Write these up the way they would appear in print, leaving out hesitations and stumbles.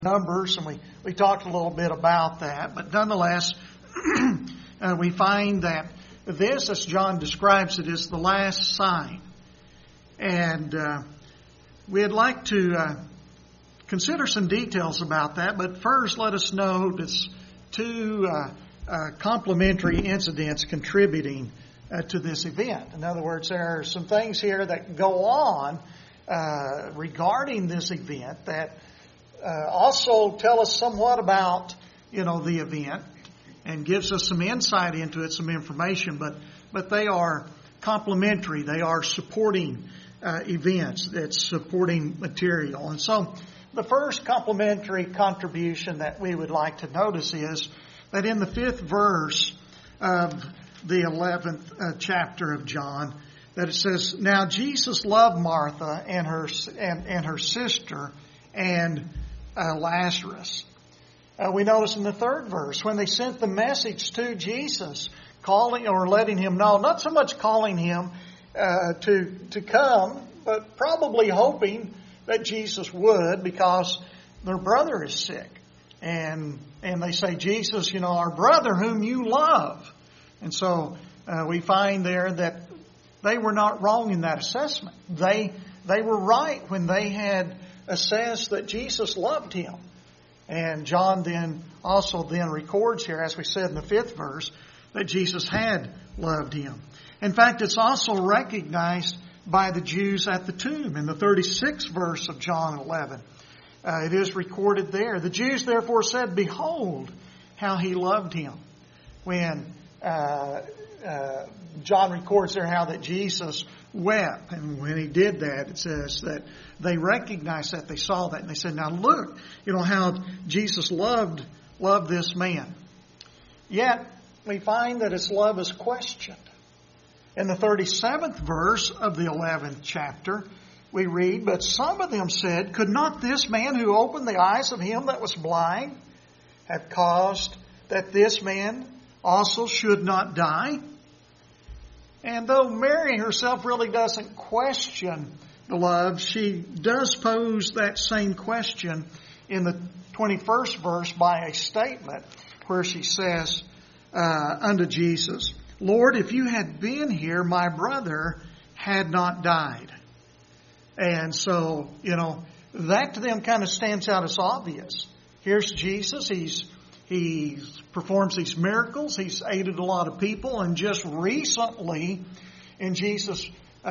Numbers, and we talked a little bit about that, but nonetheless, we find that this, as John describes it, is the last sign. And we'd like to consider some details about that, but first let us notice two complementary incidents contributing to this event. In other words, there are some things here that go on regarding this event that also tell us somewhat about, the event and gives us some insight into it, some information, but they are complementary. They are supporting events. It's supporting material. And so the first complementary contribution that we would like to notice is that in the 5th verse of the 11th chapter of John, that it says, "Now Jesus loved Martha and her sister and Lazarus." We notice in the 3rd verse, when they sent the message to Jesus, calling or letting him know, not so much calling him to come, but probably hoping that Jesus would, because their brother is sick. And they say, "Jesus, our brother whom you love." And so we find there that they were not wrong in that assessment. They were right when they had assessed that Jesus loved him. And John then records here, as we said in the 5th verse, that Jesus had loved him. In fact, it's also recognized by the Jews at the tomb in the 36th verse of John 11. It is recorded there. "The Jews therefore said, 'Behold, how he loved him.'" When John records there how that Jesus wept. And when he did that, it says that they recognized that, they saw that, and they said, "Now look, how Jesus loved this man." Yet, we find that his love is questioned. In the 37th verse of the 11th chapter, we read, "But some of them said, 'Could not this man who opened the eyes of him that was blind have caused that this man also should not die?'" And though Mary herself really doesn't question the love, she does pose that same question in the 21st verse by a statement where she says unto Jesus, "Lord, if you had been here, my brother had not died." And so, that to them kind of stands out as obvious. Here's Jesus. He performs these miracles. He's aided a lot of people. And just recently, in Jesus'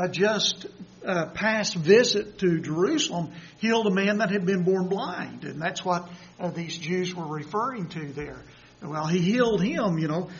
past visit to Jerusalem, healed a man that had been born blind. And that's what these Jews were referring to there. Well, he healed him,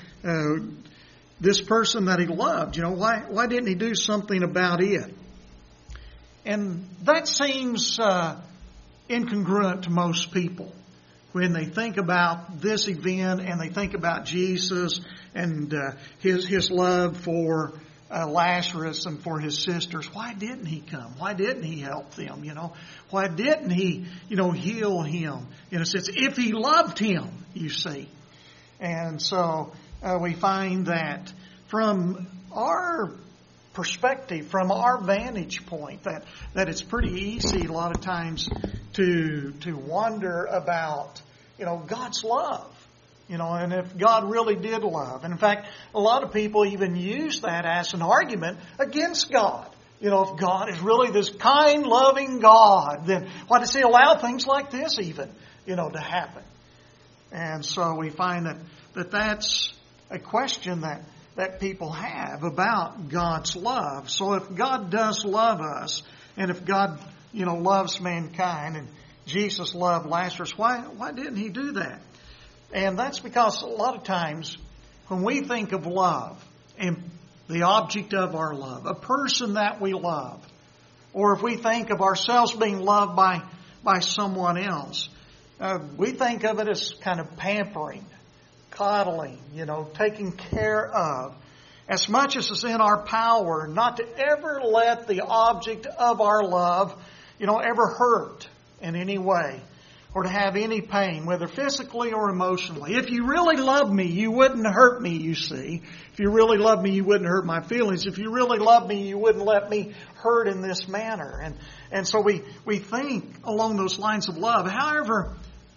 this person that he loved. Why didn't he do something about it? And that seems incongruent to most people when they think about this event and they think about Jesus and his love for Lazarus and for his sisters. Why didn't he come? Why didn't he help them? Why didn't he, heal him? In a sense, if he loved him, you see. And so we find that from our perspective, from our vantage point, that it's pretty easy a lot of times to wonder about, God's love, and if God really did love. And in fact, a lot of people even use that as an argument against God. If God is really this kind, loving God, then why does he allow things like this even, to happen? And so we find that that's a question that people have about God's love. So if God does love us, and if God, loves mankind, and Jesus loved Lazarus, why didn't he do that? And that's because a lot of times when we think of love and the object of our love, a person that we love, or if we think of ourselves being loved by someone else, we think of it as kind of pampering, coddling, taking care of, as much as is in our power not to ever let the object of our love, ever hurt in any way or to have any pain, whether physically or emotionally. If you really loved me, you wouldn't hurt me, you see. If you really loved me, you wouldn't hurt my feelings. If you really loved me, you wouldn't let me hurt in this manner. And so we think along those lines of love. However,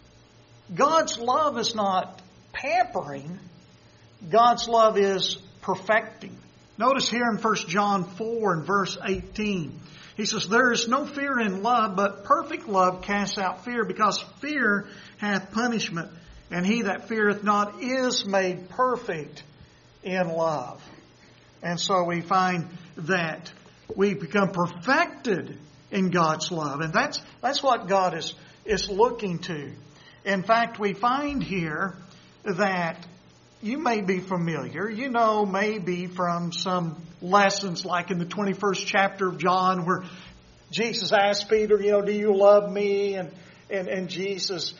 God's love is not pampering. God's love is perfecting. Notice here in 1 John 4 and verse 18. He says, there is no fear in love, but perfect love casts out fear, because fear hath punishment, and he that feareth not is made perfect in love. And so we find that we become perfected in God's love. And that's what God is looking to. In fact, we find here that you may be familiar, you know, maybe from some lessons like in the 21st chapter of John, where Jesus asked Peter, do you love me? And Jesus,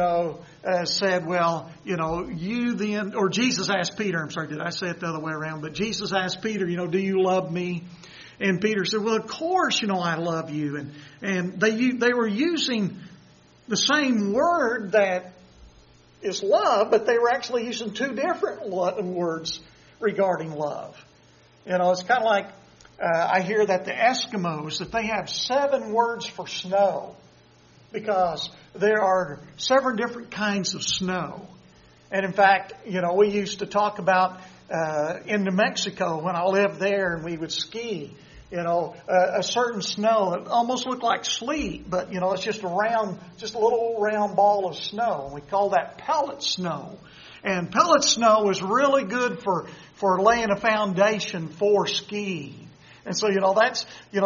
said, well, you then, or Jesus asked Peter, I'm sorry, did I say it the other way around? But Jesus asked Peter, do you love me? And Peter said, well, of course, I love you. And they were using the same word that is love, but they were actually using two different words regarding love. It's kind of like, I hear that the Eskimos, that they have 7 words for snow, because there are 7 different kinds of snow. And in fact, we used to talk about in New Mexico when I lived there, and we would ski, a certain snow that almost looked like sleet, but it's just a little round ball of snow. And we call that pellet snow. And pellet snow is really good for laying a foundation for skiing. And so, that's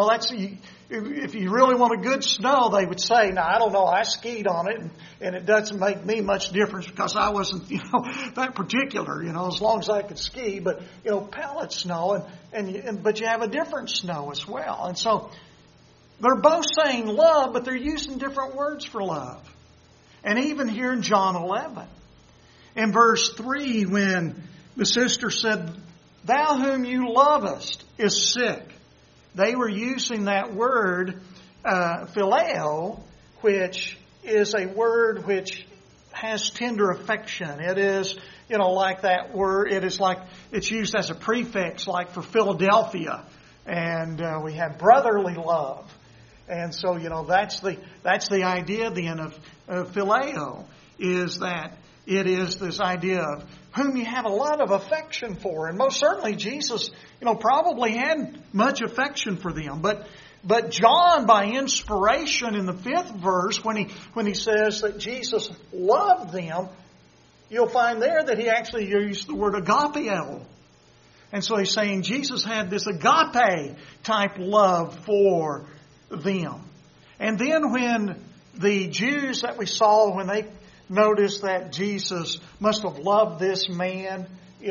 if you really want a good snow, they would say, now, I don't know, I skied on it, and it doesn't make me much difference because I wasn't, that particular, as long as I could ski. But, pellet snow, but you have a different snow as well. And so, they're both saying love, but they're using different words for love. And even here in John 11, in verse 3, when the sister said, thou whom you lovest is sick, they were using that word, phileo, which is a word which has tender affection. It is, like that word, it's used as a prefix, like for Philadelphia. And we have brotherly love. And so, that's the idea then of phileo, is that it is this idea of whom you have a lot of affection for. And most certainly Jesus, probably had much affection for them. But John, by inspiration in the 5th verse, when he says that Jesus loved them, you'll find there that he actually used the word agapeo. And so he's saying Jesus had this agape type love for them. And then when the Jews that we saw, when they noticed that Jesus must have loved this man,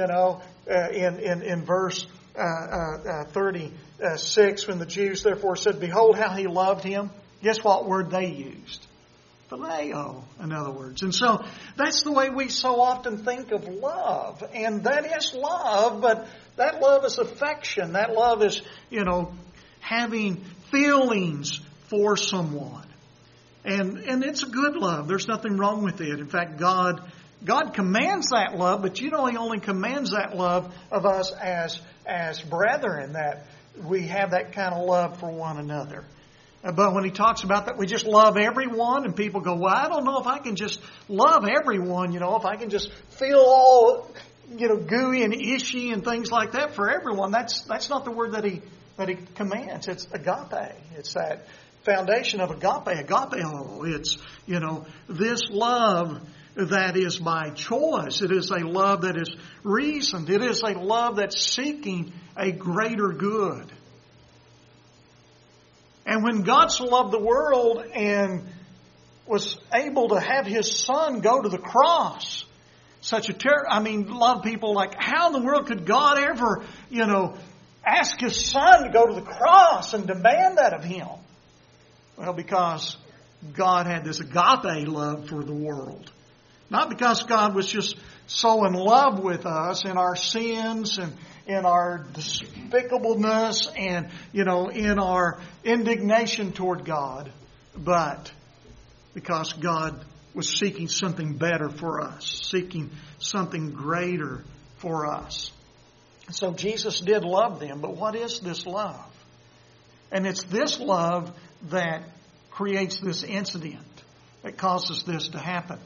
in verse 36, when the Jews therefore said, behold how he loved him, guess what word they used? Phileo, in other words. And so that's the way we so often think of love. And that is love, but that love is affection. That love is, having feelings for someone. And it's a good love. There's nothing wrong with it. In fact, God commands that love, but He only commands that love of us as brethren, that we have that kind of love for one another. But when He talks about that, we just love everyone, and people go, well, I don't know if I can just love everyone, if I can just feel all, gooey and ishy and things like that for everyone. That's not the word that He commands. It's agape. It's that foundation of agape, agapeo. It's, this love that is by choice. It is a love that is reasoned. It is a love that's seeking a greater good. And when God so loved the world and was able to have His Son go to the cross, a lot of people like, how in the world could God ever, ask His Son to go to the cross and demand that of Him? Well, because God had this agape love for the world. Not because God was just so in love with us in our sins and in our despicableness and, in our indignation toward God, but because God was seeking something better for us, seeking something greater for us. So Jesus did love them, but what is this love? And it's this love that creates this incident that causes this to happen.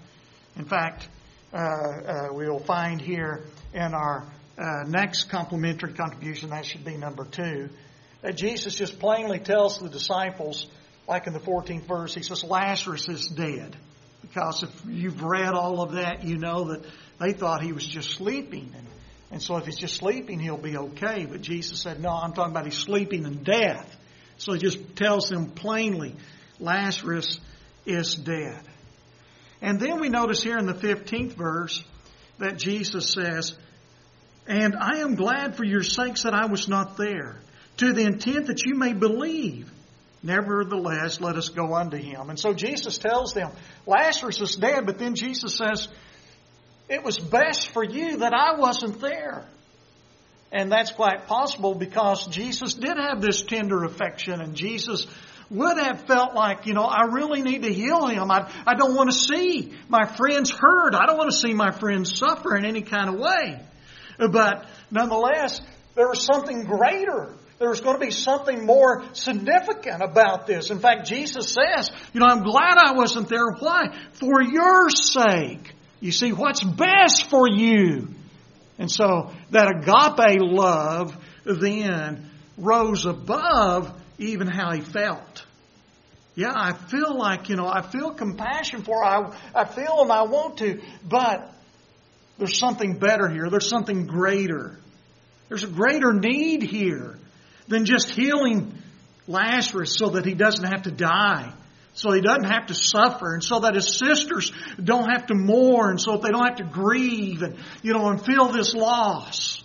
In fact, we'll find here in our next complementary contribution, that should be number 2, that Jesus just plainly tells the disciples, like in the 14th verse, He says, Lazarus is dead. Because if you've read all of that, you know that they thought He was just sleeping. And so if He's just sleeping, He'll be okay. But Jesus said, no, I'm talking about He's sleeping in death. So He just tells them plainly, Lazarus is dead. And then we notice here in the 15th verse that Jesus says, and I am glad for your sakes that I was not there, to the intent that you may believe. Nevertheless, let us go unto him. And so Jesus tells them, Lazarus is dead, but then Jesus says, it was best for you that I wasn't there. And that's quite possible because Jesus did have this tender affection, and Jesus would have felt like, I really need to heal him. I don't want to see my friends hurt. I don't want to see my friends suffer in any kind of way. But nonetheless, there was something greater. There's going to be something more significant about this. In fact, Jesus says, I'm glad I wasn't there. Why? For your sake. You see, what's best for you? And so that agape love then rose above even how he felt. Yeah, I feel like, I feel compassion for her. I feel and I want to. But there's something better here. There's something greater. There's a greater need here than just healing Lazarus so that he doesn't have to die, so he doesn't have to suffer, and so that his sisters don't have to mourn, so that they don't have to grieve and, and feel this loss.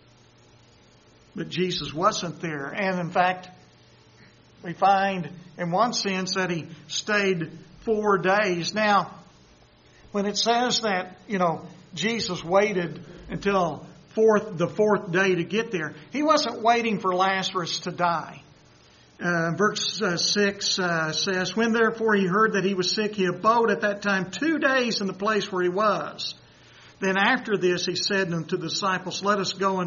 But Jesus wasn't there. And in fact, we find in one sense that he stayed 4 days. Now, when it says that, Jesus waited until the fourth day to get there, he wasn't waiting for Lazarus to die. Verse 6 says, when therefore he heard that he was sick, he abode at that time 2 days in the place where he was. Then after this he said unto the disciples, let us go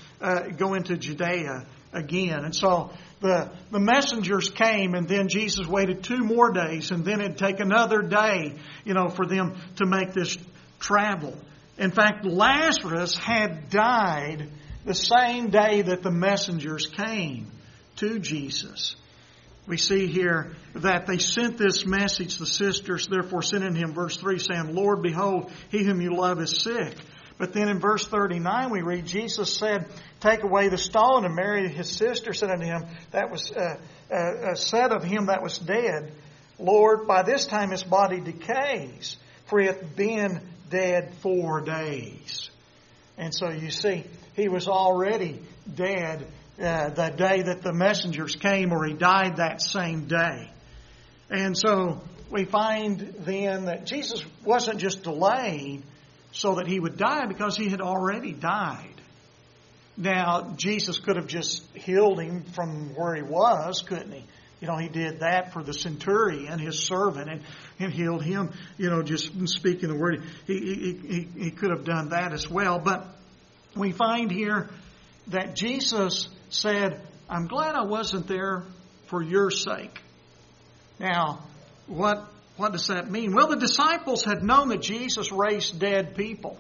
into Judea again. And so the messengers came, and then Jesus waited 2 more days, and then it'd take another day, for them to make this travel. In fact, Lazarus had died the same day that the messengers came to Jesus. We see here that they sent this message, the sisters therefore sent unto him, verse 3, saying, Lord, behold, he whom you love is sick. But then in verse 39 we read, Jesus said, take away the stone. And Mary, his sister, said unto him, that was said of him that was dead, Lord, by this time his body decays, for he hath been dead 4 days. And so you see, he was already dead the day that the messengers came, or he died that same day. And so we find then that Jesus wasn't just delaying so that he would die, because he had already died. Now, Jesus could have just healed him from where he was, couldn't he? He did that for the centurion, his servant, and healed him, just speaking the word. He could have done that as well. But we find here that Jesus said, I'm glad I wasn't there for your sake. Now, what does that mean? Well, the disciples had known that Jesus raised dead people.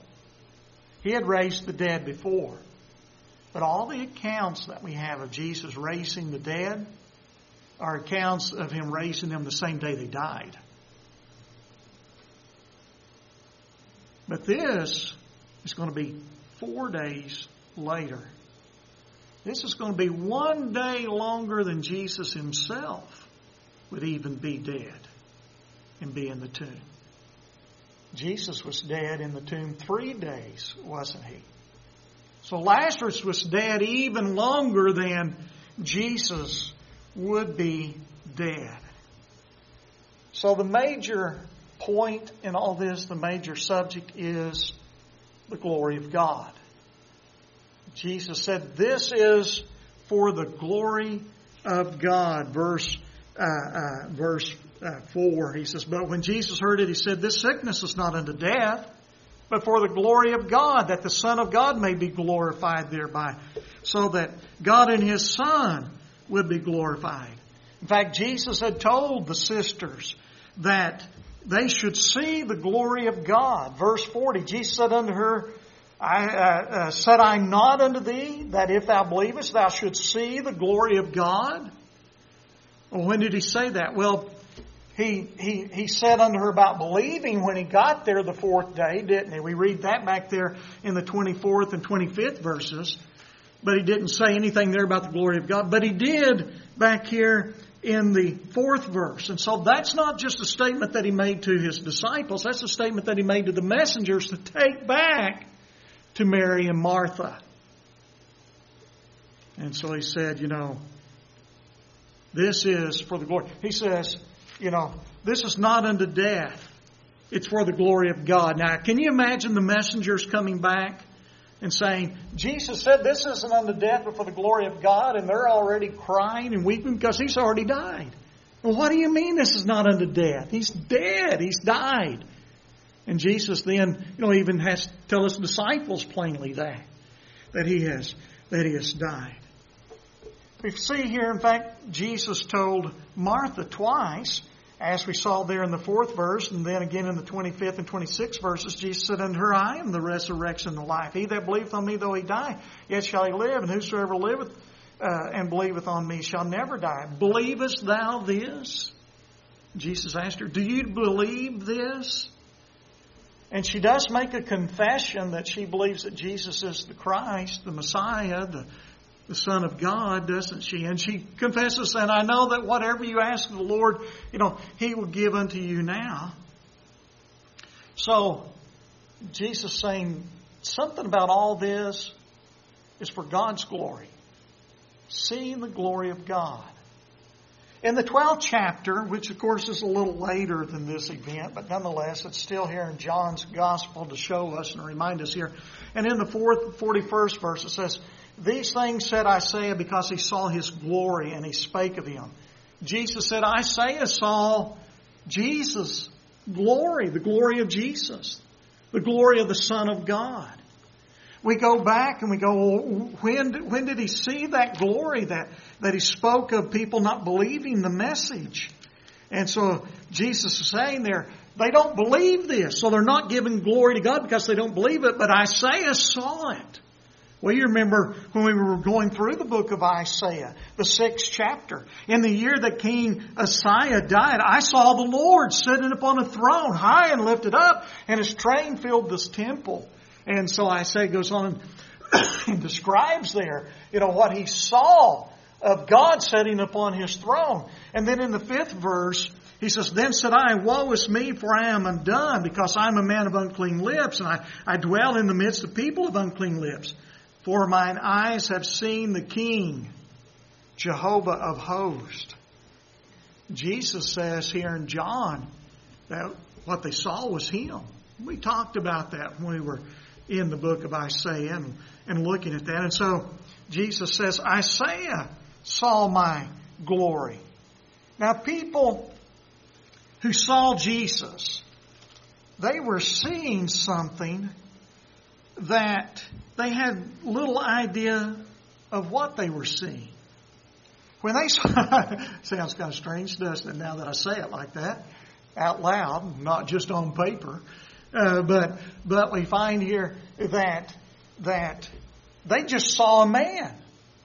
He had raised the dead before. But all the accounts that we have of Jesus raising the dead are accounts of him raising them the same day they died. But this is going to be 4 days later. This is going to be 1 day longer than Jesus himself would even be dead and be in the tomb. Jesus was dead in the tomb 3 days, wasn't he? So Lazarus was dead even longer than Jesus would be dead. So the major point in all this, the major subject, is the glory of God. Jesus said, this is for the glory of God. Verse 4, he says, but when Jesus heard it, he said, this sickness is not unto death, but for the glory of God, that the Son of God may be glorified thereby, so that God in his Son would be glorified. In fact, Jesus had told the sisters that they should see the glory of God. Verse 40, Jesus said unto her, said I not unto thee that if thou believest thou shouldst see the glory of God? Well, when did He say that? Well, He said unto her about believing when He got there the fourth day, didn't He? We read that back there in the 24th and 25th verses. But He didn't say anything there about the glory of God. But He did back here in the 4th verse. And so that's not just a statement that He made to His disciples. That's a statement that He made to the messengers to take back to Mary and Martha. And so He said, this is for the glory. He says, this is not unto death. It's for the glory of God. Now, can you imagine the messengers coming back and saying, Jesus said this isn't unto death but for the glory of God, and they're already crying and weeping because He's already died. Well, what do you mean this is not unto death? He's dead. He's died. And Jesus then, even has to tell His disciples plainly that He has died. We see here, in fact, Jesus told Martha twice, as we saw there in the 4th verse, and then again in the 25th and 26th verses, Jesus said unto her, I am the resurrection and the life. He that believeth on me, though he die, yet shall he live. And whosoever liveth and believeth on me shall never die. Believest thou this? Jesus asked her, do you believe this? And she does make a confession that she believes that Jesus is the Christ, the Messiah, the Son of God, doesn't she? And she confesses, and I know that whatever you ask of the Lord, He will give unto you now. So, Jesus saying something about all this is for God's glory. Seeing the glory of God. In the 12th chapter, which of course is a little later than this event, but nonetheless it's still here in John's Gospel to show us and remind us here. And in the 41st verse it says, these things said Isaiah because he saw His glory and he spake of Him. Jesus said, Isaiah saw Jesus' glory, the glory of Jesus, the glory of the Son of God. We go back and we go, when did he see that glory that he spoke of people not believing the message? And so Jesus is saying there, they don't believe this, so they're not giving glory to God because they don't believe it, but Isaiah saw it. Well, you remember when we were going through the book of Isaiah, the 6th chapter. In the year that King Uzziah died, I saw the Lord sitting upon a throne, high and lifted up, and His train filled this temple. And so Isaiah goes on and describes there, what he saw of God sitting upon His throne. And then in the 5th verse, he says, then said I, woe is me, for I am undone, because I am a man of unclean lips, and I dwell in the midst of people of unclean lips. For mine eyes have seen the King, Jehovah of hosts. Jesus says here in John that what they saw was Him. We talked about that when we were in the book of Isaiah and looking at that. And so Jesus says, Isaiah saw my glory. Now people who saw Jesus, they were seeing something that they had little idea of what they were seeing. When they saw, sounds kind of strange, doesn't it, now that I say it like that, out loud, not just on paper. But we find here that they just saw a man.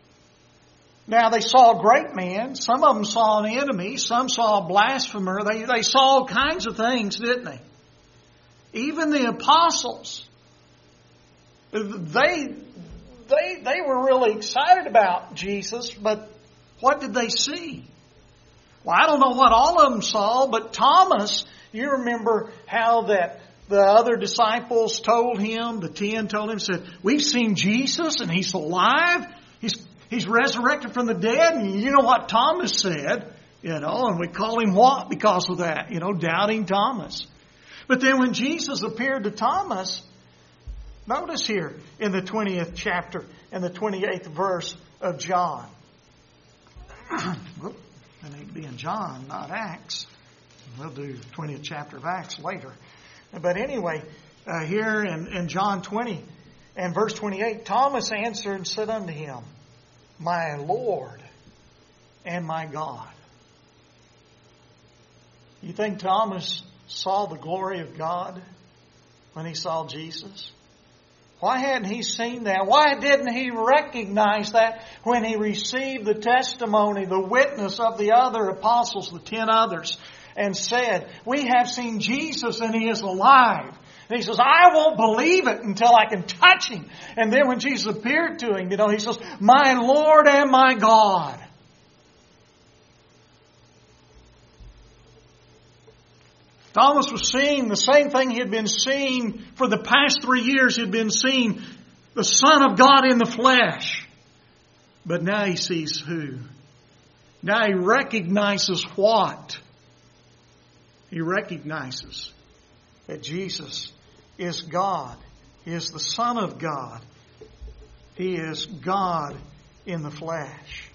Now they saw a great man. Some of them saw an enemy. Some saw a blasphemer. They saw all kinds of things, didn't they? Even the apostles. They were really excited about Jesus, but what did they see? Well, I don't know what all of them saw, but Thomas, you remember how that the other disciples told him, the 10 told him, said, we've seen Jesus and He's alive. He's resurrected from the dead. And you know what Thomas said, and we call him what because of that? Doubting Thomas. But then when Jesus appeared to Thomas, notice here in the 20th chapter and the 28th verse of John. That ain't being John, not Acts. We'll do 20th chapter of Acts later. But anyway, here in John 20 and verse 28, Thomas answered and said unto Him, my Lord and my God. You think Thomas saw the glory of God when he saw Jesus? Why hadn't he seen that? Why didn't he recognize that when he received the testimony, the witness of the other apostles, the 10 others, and said, we have seen Jesus and he is alive. And he says, I won't believe it until I can touch him. And then when Jesus appeared to him, he says, my Lord and my God. Thomas was seeing the same thing he had been seeing for the past 3 years. He had been seeing the Son of God in the flesh. But now he sees who? Now he recognizes what? He recognizes that Jesus is God. He is the Son of God. He is God in the flesh.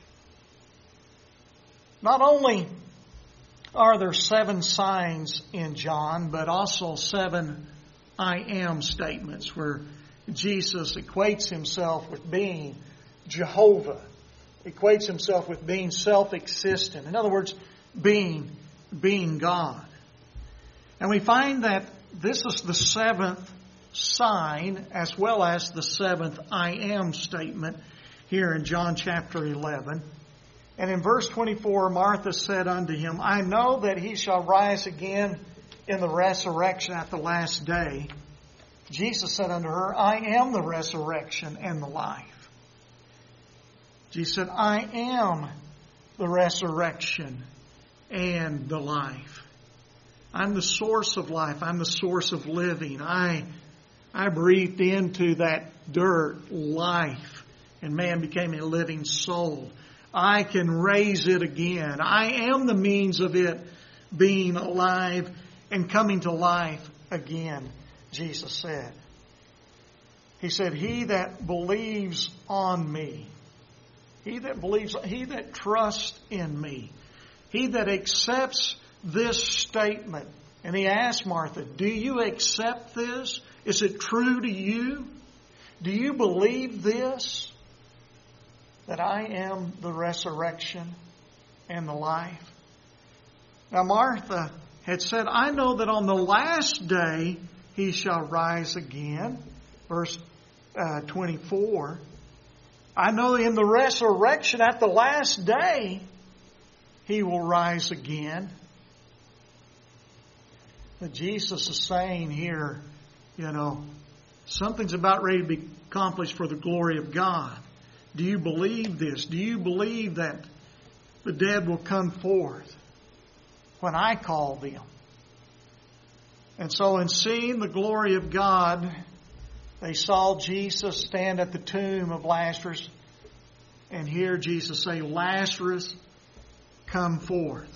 Not only are there 7 signs in John, but also 7 I am statements where Jesus equates himself with being Jehovah, equates himself with being self-existent. In other words, being God. And we find that this is the 7th sign as well as the 7th I am statement here in John chapter 11. And in verse 24, Martha said unto him, I know that he shall rise again in the resurrection at the last day. Jesus said unto her, I am the resurrection and the life. Jesus said, I am the resurrection and the life. I'm the source of life. I'm the source of living. I breathed into that dirt life, and man became a living soul. I can raise it again. I am the means of it being alive and coming to life again, Jesus said. He said, he that believes on me, he that trusts in me, he that accepts this statement. And he asked Martha, do you accept this? Is it true to you? Do you believe this? That I am the resurrection and the life. Now Martha had said, I know that on the last day he shall rise again. Verse 24. I know in the resurrection at the last day he will rise again. But Jesus is saying here, something's about ready to be accomplished for the glory of God. Do you believe this? Do you believe that the dead will come forth when I call them? And so in seeing the glory of God, they saw Jesus stand at the tomb of Lazarus and hear Jesus say, Lazarus, come forth.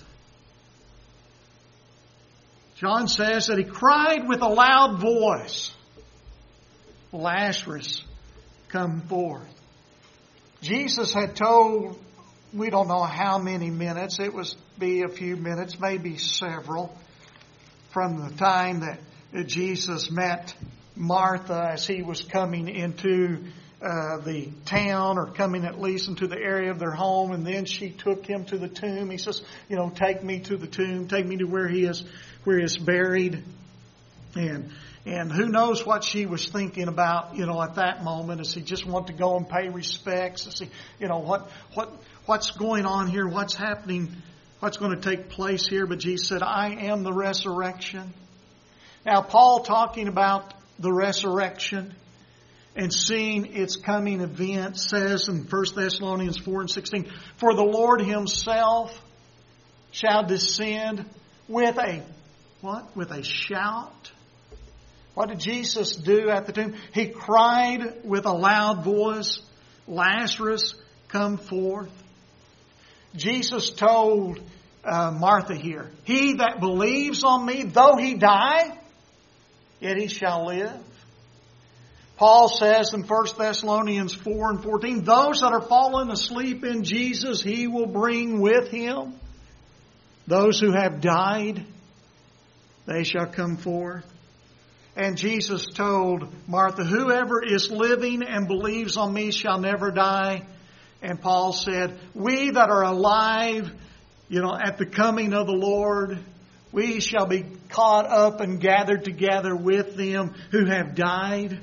John says that he cried with a loud voice, Lazarus, come forth. Jesus had told, we don't know how many minutes, it would be a few minutes, maybe several, from the time that Jesus met Martha as he was coming into the town, or coming at least into the area of their home, and then she took him to the tomb. He says, take me to the tomb, take me to where he is buried. And who knows what she was thinking about, at that moment. Does he just want to go and pay respects? Does he, what's going on here? What's happening? What's going to take place here? But Jesus said, I am the resurrection. Now, Paul talking about the resurrection and seeing its coming event says in 1 Thessalonians 4:16, for the Lord himself shall descend with a, what? With a shout. What did Jesus do at the tomb? He cried with a loud voice, Lazarus, come forth. Jesus told Martha here, he that believes on me, though he die, yet he shall live. Paul says in 1 Thessalonians 4:14, those that are fallen asleep in Jesus, he will bring with him. Those who have died, they shall come forth. And Jesus told Martha, whoever is living and believes on me shall never die. And Paul said, we that are alive, at the coming of the Lord, we shall be caught up and gathered together with them who have died.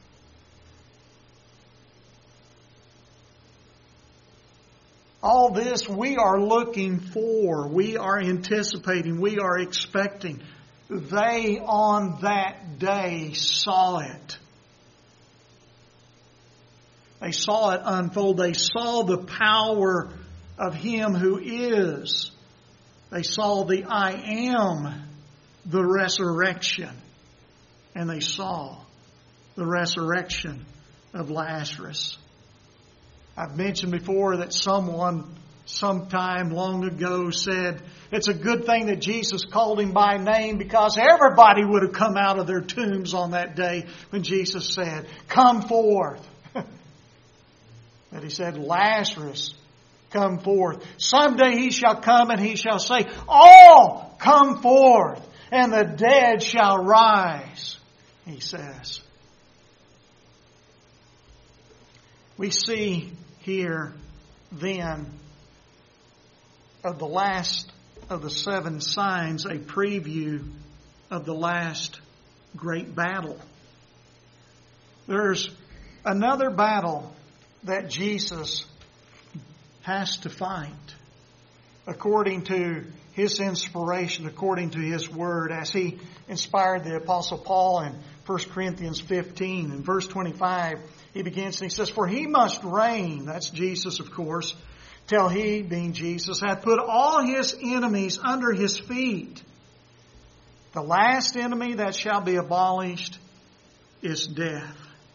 All this we are looking for. We are anticipating. We are expecting. They on that day saw it. They saw it unfold. They saw the power of Him who is. They saw the I am, the resurrection. And they saw the resurrection of Lazarus. I've mentioned before that someone sometime long ago said it's a good thing that Jesus called him by name, because everybody would have come out of their tombs on that day when Jesus said, "Come forth." That He said, "Lazarus, come forth. Someday he shall come and he shall say, all come forth, and the dead shall rise," He says. We see here then of the last of the 7 signs a preview of the last great battle. There's another battle that Jesus has to fight according to His inspiration, according to His Word, as He inspired the Apostle Paul in 1 Corinthians 15. In verse 25, he begins and he says, "For He must reign," that's Jesus of course, "till He," being Jesus, "hath put all His enemies under His feet. The last enemy that shall be abolished is death."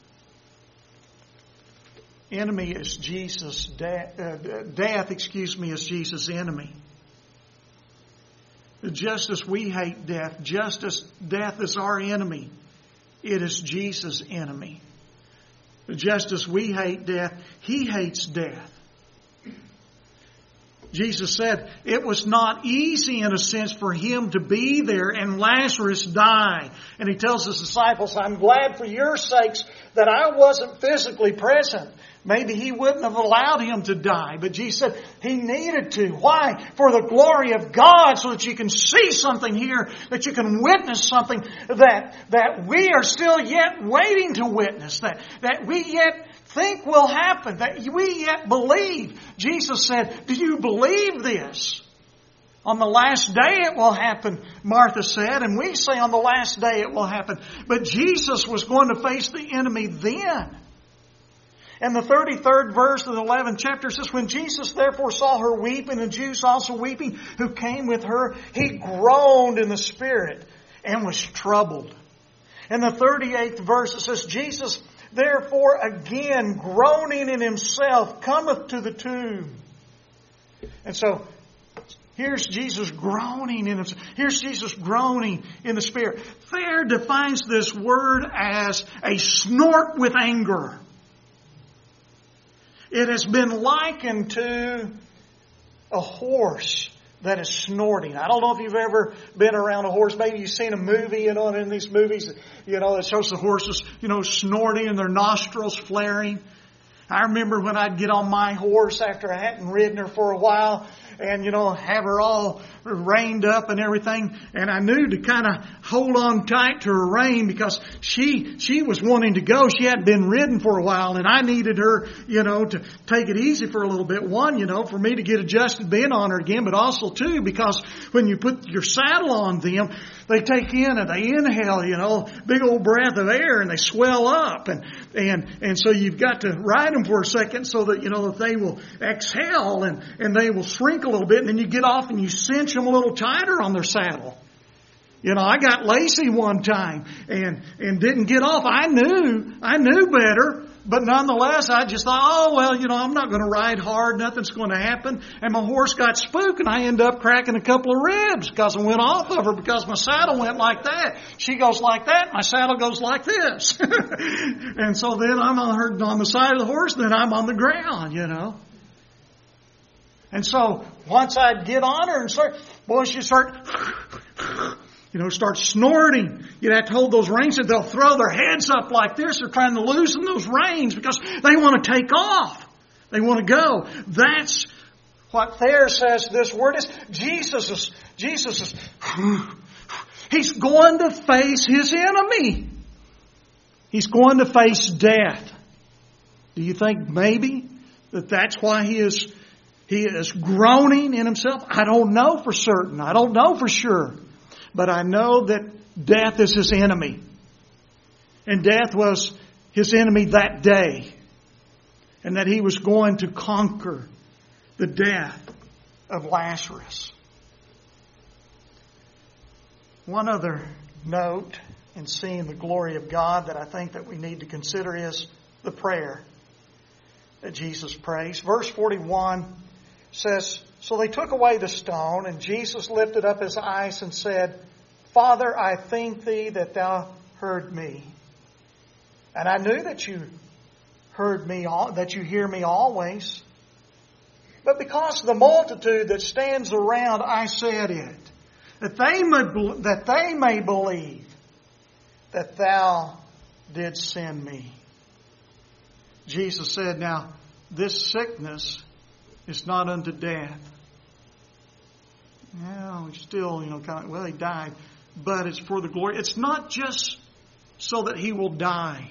Enemy is Jesus. Death, is Jesus' enemy. Just as we hate death, just as death is our enemy, it is Jesus' enemy. Just as we hate death, He hates death. Jesus said it was not easy in a sense for Him to be there and Lazarus die. And He tells His disciples, "I'm glad for your sakes that I wasn't physically present." Maybe He wouldn't have allowed him to die. But Jesus said He needed to. Why? For the glory of God, so that you can see something here, that you can witness something that we are still yet waiting to witness, that we yet think will happen, that we yet believe. Jesus said, "Do you believe this?" On the last day it will happen, Martha said, and we say on the last day it will happen. But Jesus was going to face the enemy then. And the 33rd verse of the 11th chapter says, "When Jesus therefore saw her weeping, and the Jews also weeping, who came with her, He groaned in the spirit and was troubled." And the 38th verse it says, "Jesus therefore again groaning in himself cometh to the tomb." And so here's Jesus groaning in himself. Here's Jesus groaning in the spirit. Thayer defines this word as a snort with anger. It has been likened to a horse that is snorting. I don't know if you've ever been around a horse. Maybe you've seen a movie, and in these movies, it shows the horses, snorting and their nostrils flaring. I remember when I'd get on my horse after I hadn't ridden her for a while, and, have her all reined up and everything. And I knew to kind of hold on tight to her rein, because she was wanting to go. She hadn't been ridden for a while, and I needed her, to take it easy for a little bit. One, for me to get adjusted being on her again, but also two, because when you put your saddle on them, they take in and they inhale, big old breath of air, and they swell up. And so you've got to ride them for a second so that, that they will exhale and they will shrink a little bit, and then you get off and you cinch them a little tighter on their saddle. I got lazy one time and didn't get off. I knew better. But nonetheless, I just thought, I'm not going to ride hard. Nothing's going to happen. And my horse got spooked, and I ended up cracking a couple of ribs because I went off of her, because my saddle went like that. She goes like that. My saddle goes like this. And so then I'm on the side of the horse, and then I'm on the ground, And so once I'd get on her and she'd start snorting. You'd have to hold those reins, and they'll throw their heads up like this. They're trying to loosen those reins because they want to take off. They want to go. That's what Thayer says this word is. Jesus is Jesus is, He's going to face His enemy. He's going to face death. Do you think maybe that's why He is groaning in Himself? I don't know for certain. I don't know for sure. But I know that death is His enemy. And death was His enemy that day. And that He was going to conquer the death of Lazarus. One other note in seeing the glory of God that I think that we need to consider is the prayer that Jesus prays. Verse 41 says, "So they took away the stone, and Jesus lifted up His eyes and said, Father, I thank Thee that Thou heard me. And I knew that You heard me, that You hear me always. But because of the multitude that stands around, I said it, that they may believe that Thou didst send me." Jesus said, now, this sickness is not unto death. Well, still, He died. But it's for the glory. It's not just so that He will die.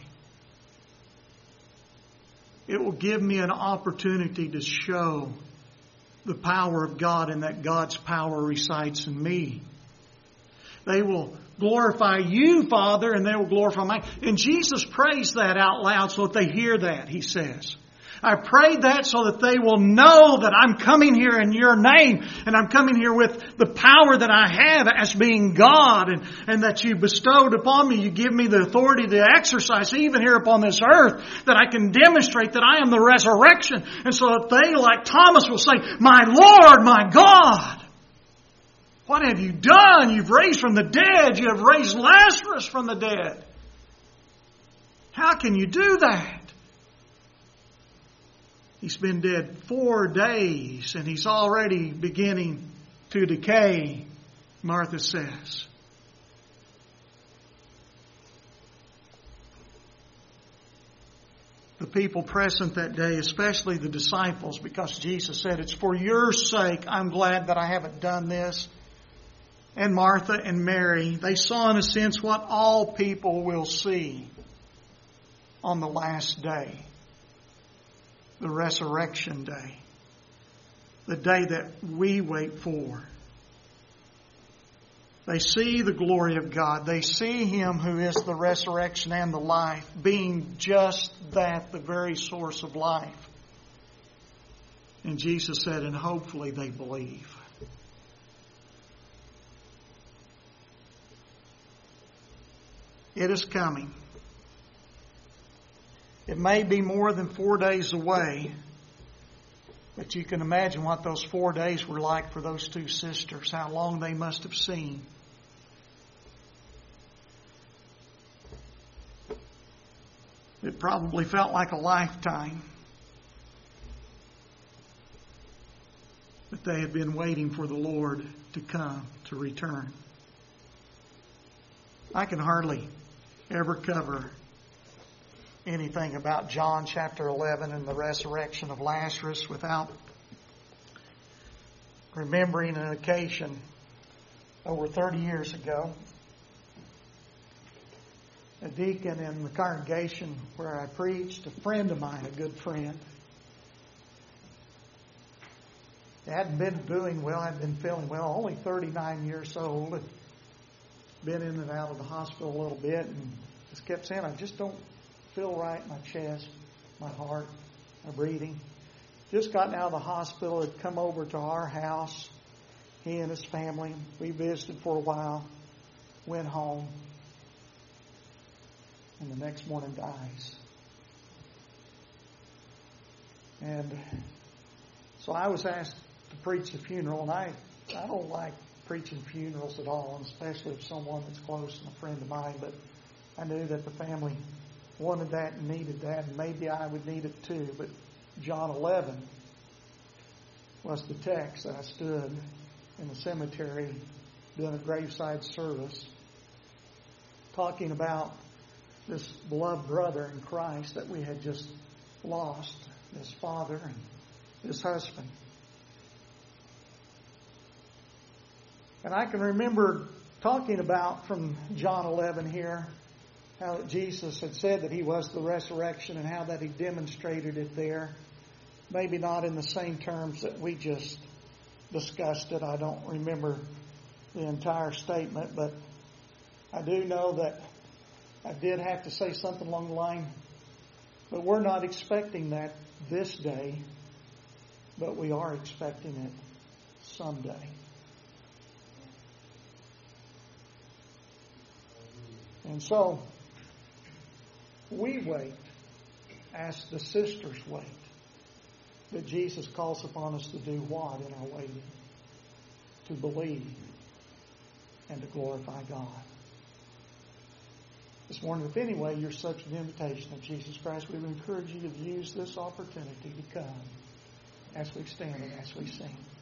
It will give me an opportunity to show the power of God and that God's power resides in me. They will glorify You, Father, and they will glorify me. And Jesus prays that out loud so that they hear that, He says. I prayed that so that they will know that I'm coming here in Your name, and I'm coming here with the power that I have as being God, and that You bestowed upon me. You give me the authority to exercise even here upon this earth, that I can demonstrate that I am the resurrection. And so that they, like Thomas, will say, my Lord, my God. What have You done? You've raised from the dead. You have raised Lazarus from the dead. How can You do that? He's been dead 4 days and he's already beginning to decay, Martha says. The people present that day, especially the disciples, because Jesus said, it's for Your sake I'm glad that I haven't done this. And Martha and Mary, they saw in a sense what all people will see on the last day. The resurrection day. The day that we wait for. They see the glory of God. They see Him who is the resurrection and the life, being just that, the very source of life. And Jesus said, and hopefully they believe. It is coming. It may be more than 4 days away, but you can imagine what those 4 days were like for those two sisters, how long they must have seen. It probably felt like a lifetime that they had been waiting for the Lord to come, to return. I can hardly ever cover anything about John chapter 11 and the resurrection of Lazarus without remembering an occasion over 30 years ago. A deacon in the congregation where I preached, a friend of mine, a good friend, hadn't been doing well, hadn't been feeling well, only 39 years old, had been in and out of the hospital a little bit, and just kept saying, I just don't feel right in my chest, my heart, my breathing. Just gotten out of the hospital, had come over to our house, he and his family. We visited for a while, went home, and the next morning dies. And so I was asked to preach the funeral, and I don't like preaching funerals at all, and especially of someone that's close and a friend of mine, but I knew that the family wanted that and needed that, and maybe I would need it too. But John 11 was the text that I stood in the cemetery doing a graveside service, talking about this beloved brother in Christ that we had just lost, his father and his husband. And I can remember talking about from John 11 here, how Jesus had said that He was the resurrection and how that He demonstrated it there. Maybe not in the same terms that we just discussed it. I don't remember the entire statement, but I do know that I did have to say something along the line, but we're not expecting that this day, but we are expecting it someday. And so, we wait, as the sisters wait, that Jesus calls upon us to do what in our waiting? To believe and to glorify God. This morning, if anyway you're such an invitation of Jesus Christ, we would encourage you to use this opportunity to come as we stand and as we sing.